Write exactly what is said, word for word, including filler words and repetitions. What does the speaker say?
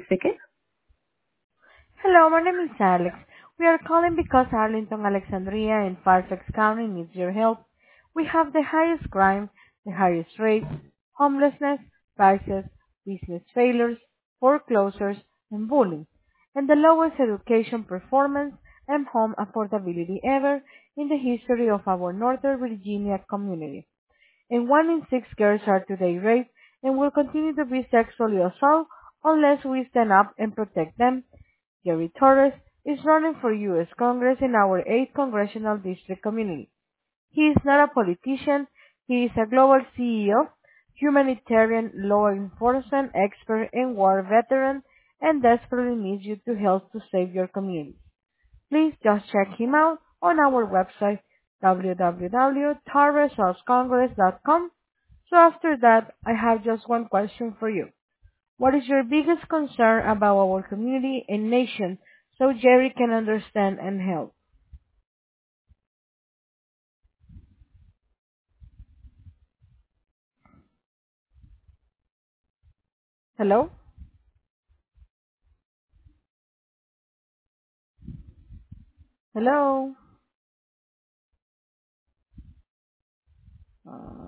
speaking. Hello, my name is Alex. We are calling because Arlington, Alexandria, and Fairfax County needs your help. We have the highest crime, the highest rates, homelessness, prices, business failures, foreclosures, and bullying, and the lowest education performance and home affordability ever in the history of our Northern Virginia community. And one in six girls are today raped and will continue to be sexually assaulted unless we stand up and protect them. Gary Torres is running for U S Congress in our eighth Congressional District community. He is not a politician, he is a global C E O, humanitarian law enforcement expert and war veteran, and desperately needs you to help to save your community. Please just check him out on our website w w w dot torres congress dot com. So after that, I have just one question for you. What is your biggest concern about our community and nation so Jerry can understand and help? Hello? Hello? Uh,